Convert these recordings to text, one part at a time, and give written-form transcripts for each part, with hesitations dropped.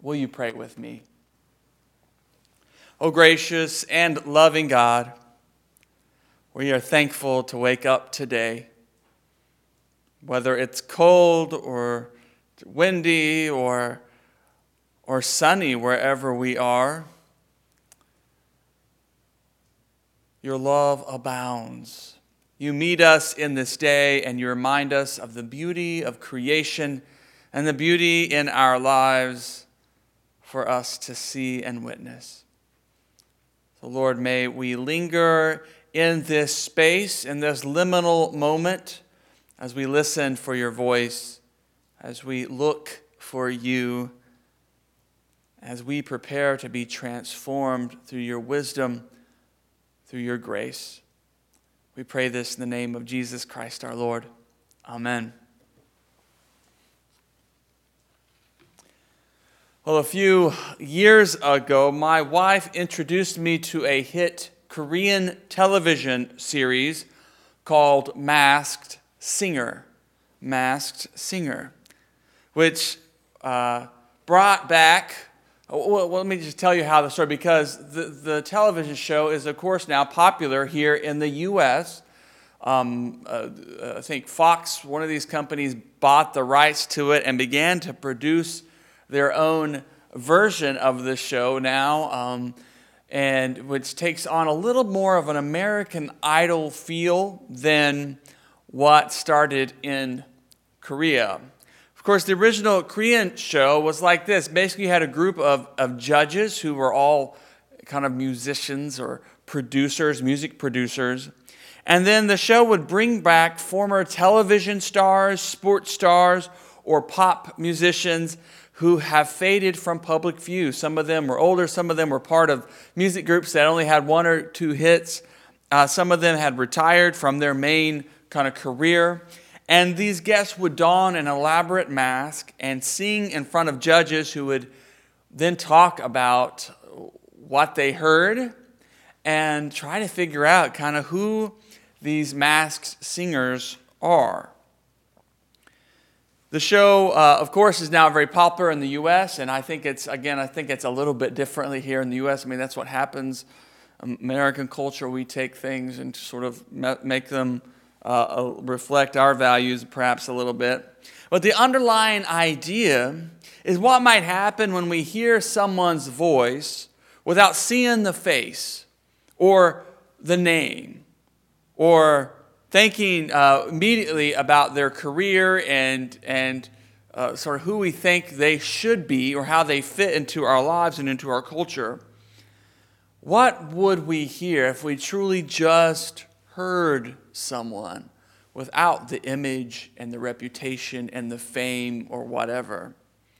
Will you pray with me? O gracious and loving God, we are thankful to wake up today. Whether it's cold or windy or sunny wherever we are, your love abounds. You meet us in this day and you remind us of the beauty of creation and the beauty in our lives for us to see and witness. So Lord, may we linger in this space, in this liminal moment, as we listen for your voice, as we look for you, as we prepare to be transformed through your wisdom, through your grace. We pray this in the name of Jesus Christ our Lord. Amen. Well, a few years ago, my wife introduced me to a hit Korean television series called Masked Singer. Masked Singer, which brought back, well, let me just tell you how the story, because the television show is, of course, now popular here in the U.S. I think Fox, one of these companies, bought the rights to it and began to produce their own version of the show now, and which takes on a little more of an American Idol feel than what started in Korea. Of course, the original Korean show was like this. Basically, you had a group of judges who were all kind of musicians or producers, music producers. And then the show would bring back former television stars, sports stars, or pop musicians who have faded from public view. Some of them were older. Some of them were part of music groups that only had one or two hits. Some of them had retired from their main kind of career. And these guests would don an elaborate mask and sing in front of judges who would then talk about what they heard and try to figure out kind of who these masked singers are. The show, of course, is now very popular in the U.S., and I think it's a little bit differently here in the U.S. I mean, that's what happens. American culture, we take things and sort of make them reflect our values perhaps a little bit. But the underlying idea is what might happen when we hear someone's voice without seeing the face or the name or thinking immediately about their career and sort of who we think they should be or how they fit into our lives and into our culture. What would we hear if we truly just heard someone without the image and the reputation and the fame or whatever?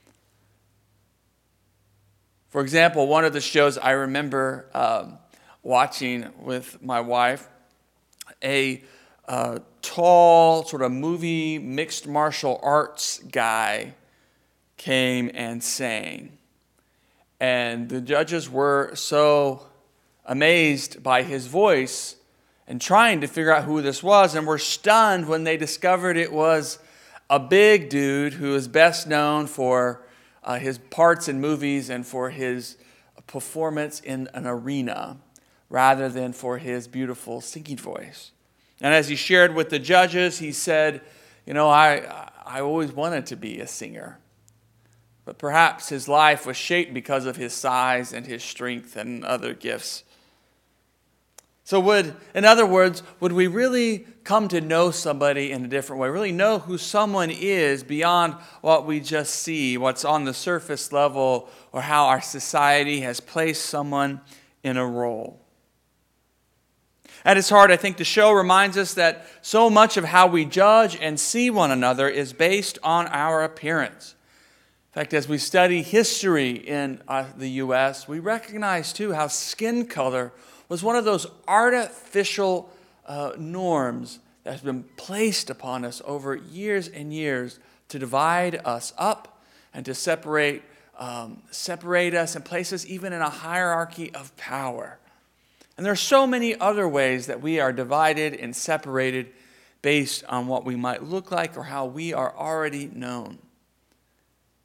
For example, one of the shows I remember watching with my wife, a tall sort of movie mixed martial arts guy came and sang. And the judges were so amazed by his voice and trying to figure out who this was, and were stunned when they discovered it was a big dude who is best known for his parts in movies and for his performance in an arena rather than for his beautiful singing voice. And as he shared with the judges, he said, I always wanted to be a singer. But perhaps his life was shaped because of his size and his strength and other gifts. So in other words, would we really come to know somebody in a different way, really know who someone is beyond what we just see, what's on the surface level, or how our society has placed someone in a role? At its heart, I think the show reminds us that so much of how we judge and see one another is based on our appearance. In fact, as we study history in the U.S., we recognize, too, how skin color was one of those artificial norms that has been placed upon us over years and years to divide us up and to separate us and place us even in a hierarchy of power. And there are so many other ways that we are divided and separated based on what we might look like or how we are already known.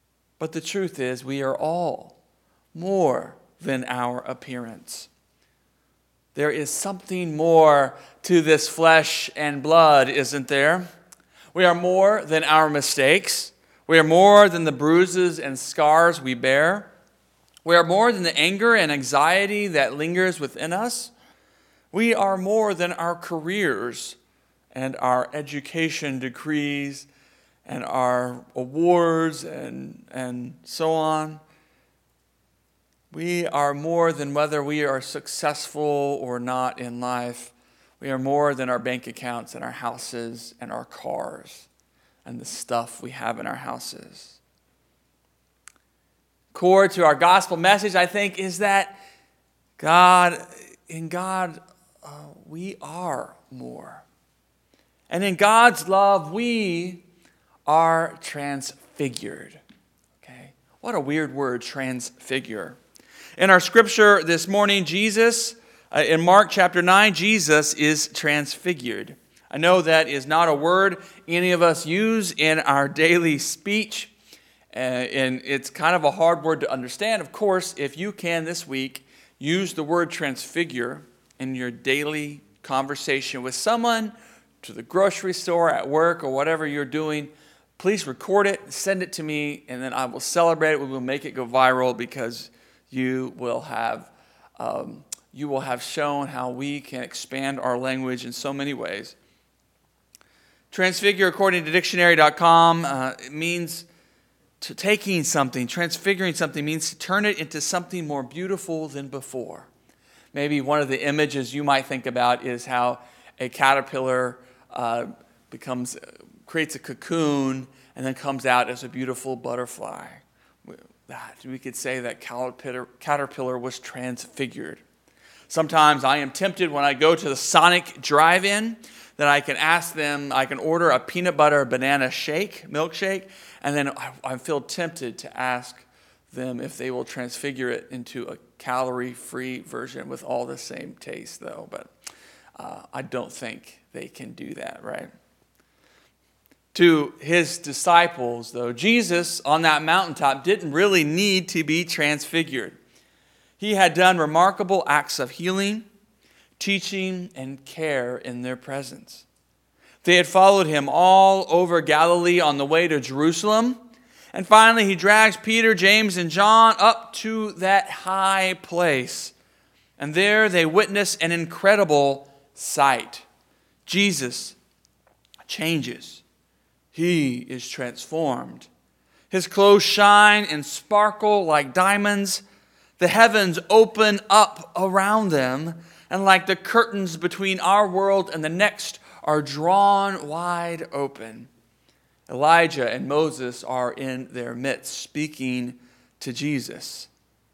But the truth is, we are all more than our appearance. There is something more to this flesh and blood, isn't there? We are more than our mistakes. We are more than the bruises and scars we bear. We are more than the anger and anxiety that lingers within us. We are more than our careers and our education degrees and our awards and so on. We are more than whether we are successful or not in life. We are more than our bank accounts and our houses and our cars and the stuff we have in our houses. Core to our gospel message, I think, is that in God, we are more. And in God's love, we are transfigured. Okay? What a weird word, transfigure. In our scripture this morning, Jesus, in Mark chapter 9, Jesus is transfigured. I know that is not a word any of us use in our daily speech, and it's kind of a hard word to understand. Of course, if you can this week use the word transfigure in your daily conversation with someone, to the grocery store, at work, or whatever you're doing, please record it, send it to me, and then I will celebrate it. We will make it go viral because you will have shown how we can expand our language in so many ways. Transfigure, according to dictionary.com, it means taking something, transfiguring something means to turn it into something more beautiful than before. Maybe one of the images you might think about is how a caterpillar creates a cocoon and then comes out as a beautiful butterfly. We could say that caterpillar was transfigured. Sometimes I am tempted when I go to the Sonic drive-in that I can order a peanut butter banana milkshake, and then I feel tempted to ask them if they will transfigure it into a calorie-free version with all the same taste, though. But I don't think they can do that, right? To his disciples, though, Jesus on that mountaintop didn't really need to be transfigured. He had done remarkable acts of healing, teaching, and care in their presence. They had followed him all over Galilee on the way to Jerusalem. And finally, he drags Peter, James, and John up to that high place. And there they witness an incredible sight. Jesus changes. He is transformed. His clothes shine and sparkle like diamonds. The heavens open up around them, and like the curtains between our world and the next are drawn wide open. Elijah and Moses are in their midst speaking to Jesus.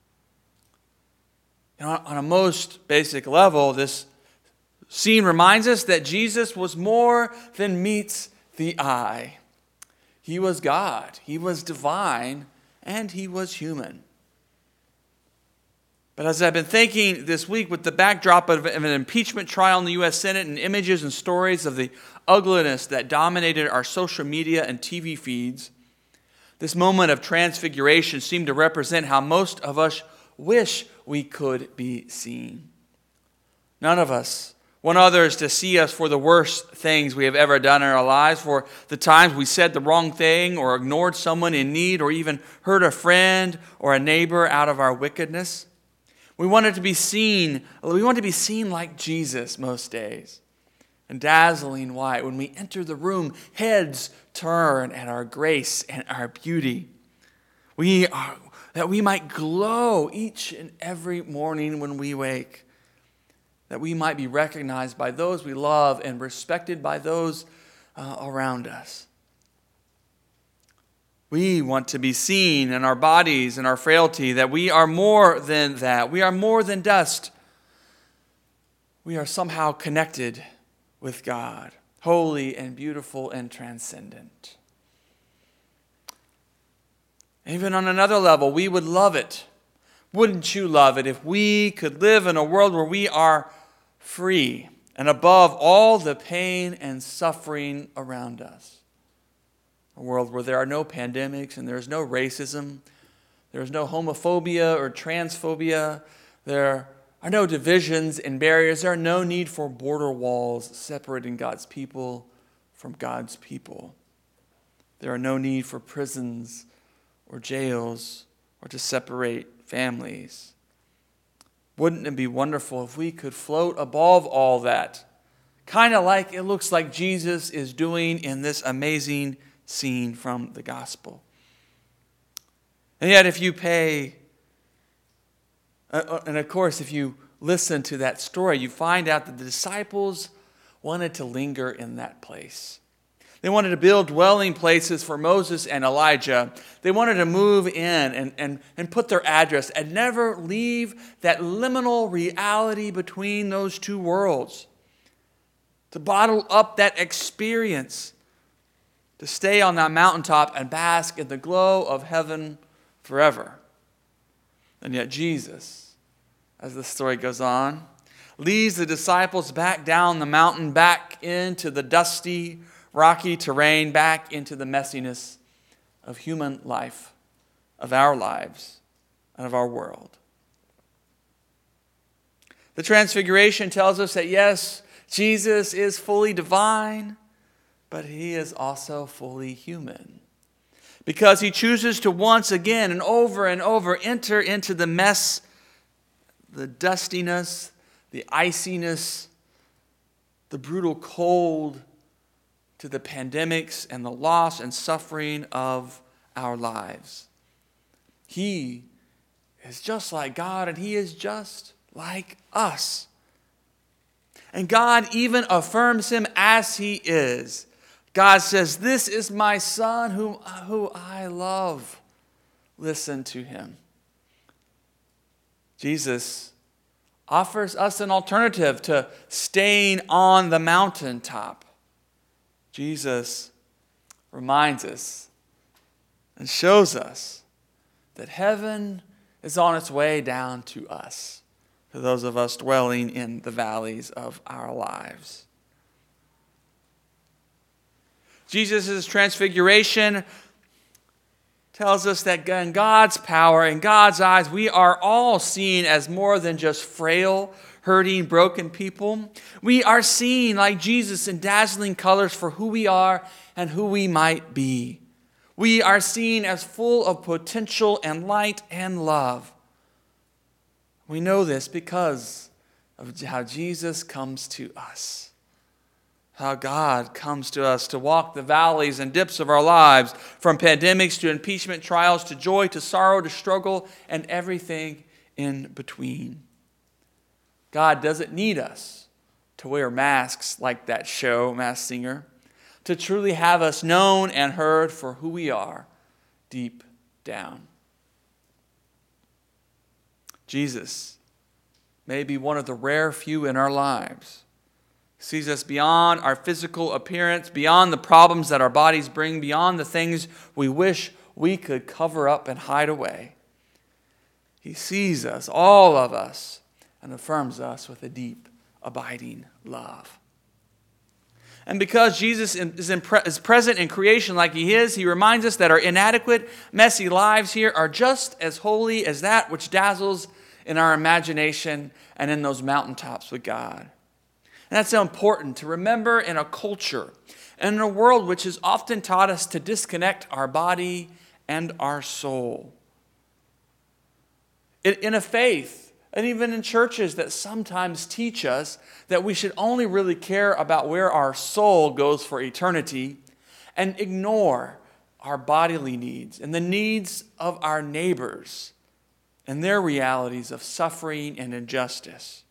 On a most basic level, this scene reminds us that Jesus was more than meets the eye. He was God, he was divine, and he was human. But as I've been thinking this week with the backdrop of an impeachment trial in the U.S. Senate and images and stories of the ugliness that dominated our social media and TV feeds, this moment of transfiguration seemed to represent how most of us wish we could be seen. None of us want others to see us for the worst things we have ever done in our lives, for the times we said the wrong thing or ignored someone in need or even hurt a friend or a neighbor out of our wickedness. We want to be seen like Jesus most days. And dazzling white. When we enter the room, heads turn at our grace and our beauty. That we might glow each and every morning when we wake. That we might be recognized by those we love and respected by those around us. We want to be seen in our bodies and our frailty, that we are more than that. We are more than dust. We are somehow connected with God, holy and beautiful and transcendent. Even on another level, we would love it. Wouldn't you love it if we could live in a world where we are free and above all the pain and suffering around us? a world where there are no pandemics and there is no racism, there is no homophobia or transphobia, there are no divisions and barriers, there are no need for border walls separating God's people from God's people. There are no need for prisons or jails or to separate families. Wouldn't it be wonderful if we could float above all that? Kind of like it looks like Jesus is doing in this amazing scene from the gospel. And yet if you and of course if you listen to that story, you find out that the disciples wanted to linger in that place. They wanted to build dwelling places for Moses and Elijah. They wanted to move in and put their address and never leave that liminal reality between those two worlds. To bottle up that experience. To stay on that mountaintop and bask in the glow of heaven forever. And yet Jesus, as the story goes on, leads the disciples back down the mountain, back into the dusty, rocky terrain, back into the messiness of human life, of our lives, and of our world. The Transfiguration tells us that yes, Jesus is fully divine, but he is also fully human. Because he chooses to once again and over enter into the mess, the dustiness, the iciness, the brutal cold, to the pandemics and the loss and suffering of our lives. He is just like God, and he is just like us. And God even affirms him as he is. God says, "This is my son who I love. Listen to him." Jesus offers us an alternative to staying on the mountaintop. Jesus reminds us and shows us that heaven is on its way down to us, to those of us dwelling in the valleys of our lives. Jesus' transfiguration tells us that in God's power, in God's eyes, we are all seen as more than just frail, hurting, broken people. We are seen like Jesus in dazzling colors for who we are and who we might be. We are seen as full of potential and light and love. We know this because of how Jesus comes to us. How God comes to us to walk the valleys and dips of our lives, from pandemics to impeachment trials, to joy, to sorrow, to struggle, and everything in between. God doesn't need us to wear masks like that show, Masked Singer, to truly have us known and heard for who we are deep down. Jesus may be one of the rare few in our lives. He sees us beyond our physical appearance, beyond the problems that our bodies bring, beyond the things we wish we could cover up and hide away. He sees us, all of us, and affirms us with a deep, abiding love. And because Jesus is present in creation like he is, he reminds us that our inadequate, messy lives here are just as holy as that which dazzles in our imagination and in those mountaintops with God. And that's so important to remember in a culture and in a world which has often taught us to disconnect our body and our soul. In a faith, and even in churches that sometimes teach us that we should only really care about where our soul goes for eternity and ignore our bodily needs and the needs of our neighbors and their realities of suffering and injustice.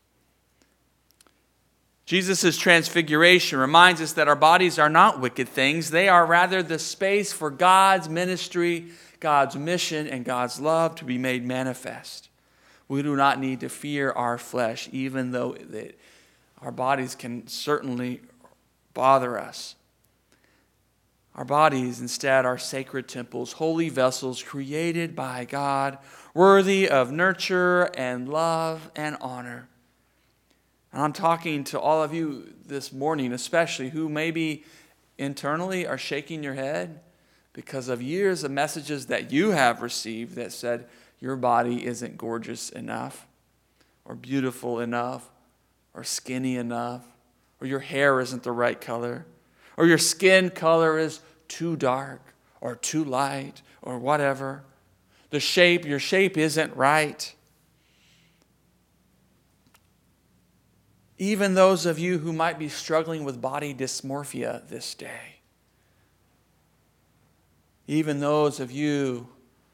Jesus' transfiguration reminds us that our bodies are not wicked things. They are rather the space for God's ministry, God's mission, and God's love to be made manifest. We do not need to fear our flesh, even though our bodies can certainly bother us. Our bodies, instead, are sacred temples, holy vessels created by God, worthy of nurture and love and honor. And I'm talking to all of you this morning, especially who maybe internally are shaking your head because of years of messages that you have received that said your body isn't gorgeous enough, or beautiful enough, or skinny enough, or your hair isn't the right color, or your skin color is too dark or too light or whatever. Your shape isn't right. Even those of you who might be struggling with body dysmorphia this day. Even those of you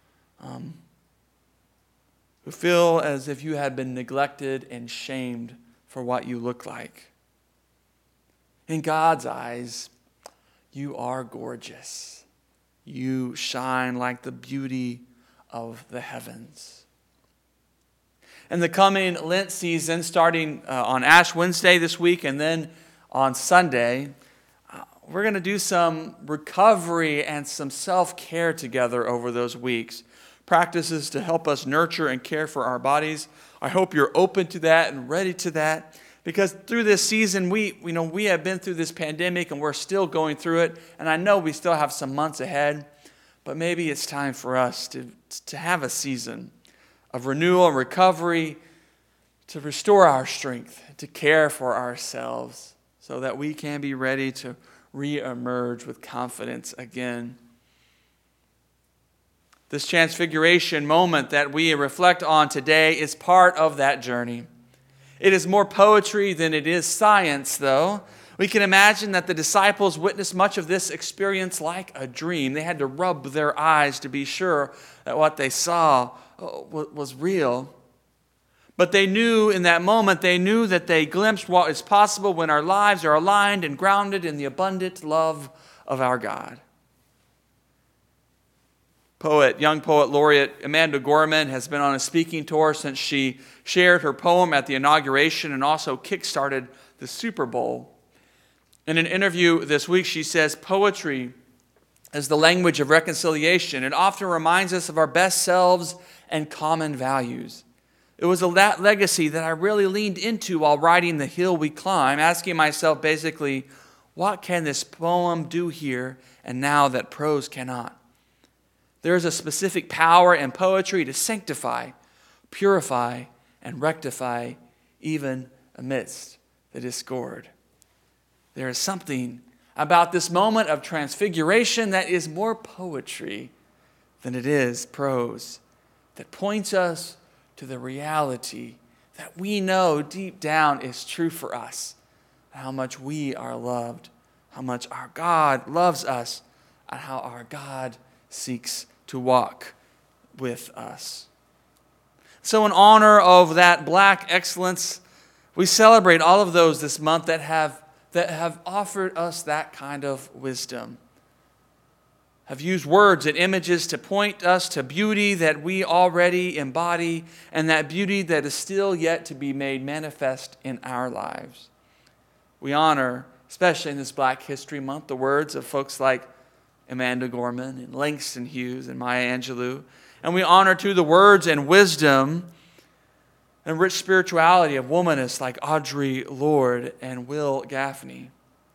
who feel as if you had been neglected and shamed for what you look like. In God's eyes, you are gorgeous. You shine like the beauty of the heavens. In the coming Lent season, starting on Ash Wednesday this week and then on Sunday, we're going to do some recovery and some self-care together over those weeks. Practices to help us nurture and care for our bodies. I hope you're open to that and ready to that. Because through this season, we have been through this pandemic and we're still going through it. And I know we still have some months ahead. But maybe it's time for us to have a season of renewal and recovery, to restore our strength, to care for ourselves so that we can be ready to re-emerge with confidence again. This transfiguration moment that we reflect on today is part of that journey. It is more poetry than it is science, though. We can imagine that the disciples witnessed much of this experience like a dream. They had to rub their eyes to be sure that what they saw was real. But they knew in that moment, that they glimpsed what is possible when our lives are aligned and grounded in the abundant love of our God. Young poet laureate Amanda Gorman has been on a speaking tour since she shared her poem at the inauguration and also kickstarted the Super Bowl. In an interview this week, she says, "Poetry is the language of reconciliation. It often reminds us of our best selves and common values. It was that legacy that I really leaned into while writing The Hill We Climb, asking myself basically, what can this poem do here and now that prose cannot? There is a specific power in poetry to sanctify, purify, and rectify even amidst the discord. There is something about this moment of transfiguration that is more poetry than it is prose, that points us to the reality that we know deep down is true for us, how much we are loved, how much our God loves us, and how our God seeks to walk with us. So in honor of that black excellence, we celebrate all of those this month that have offered us that kind of wisdom, have used words and images to point us to beauty that we already embody and that beauty that is still yet to be made manifest in our lives. We honor, especially in this Black History Month, the words of folks like Amanda Gorman and Langston Hughes and Maya Angelou. And we honor, too, the words and wisdom and rich spirituality of womanists like Audre Lorde and Will Gaffney.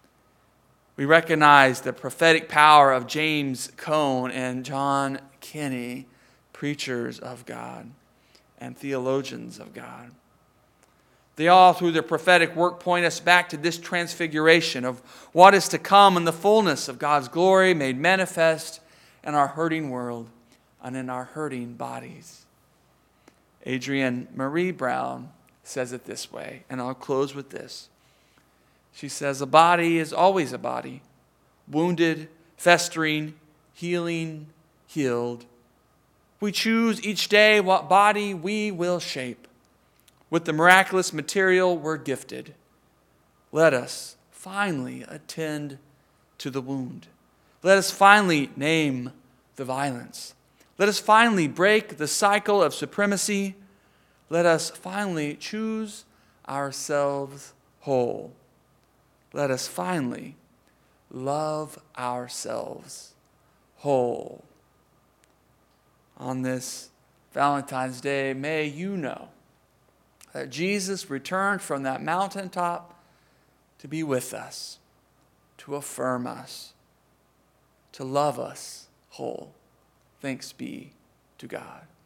We recognize the prophetic power of James Cone and John Kinney, preachers of God and theologians of God. They all, through their prophetic work, point us back to this transfiguration of what is to come in the fullness of God's glory made manifest in our hurting world and in our hurting bodies. Adrienne Marie Brown says it this way, and I'll close with this. She says, a body is always a body, wounded, festering, healing, healed. We choose each day what body we will shape. With the miraculous material we're gifted, let us finally attend to the wound. Let us finally name the violence. Let us finally break the cycle of supremacy. Let us finally choose ourselves whole. Let us finally love ourselves whole. On this Valentine's Day, may you know that Jesus returned from that mountaintop to be with us, to affirm us, to love us, whole. Thanks be to God.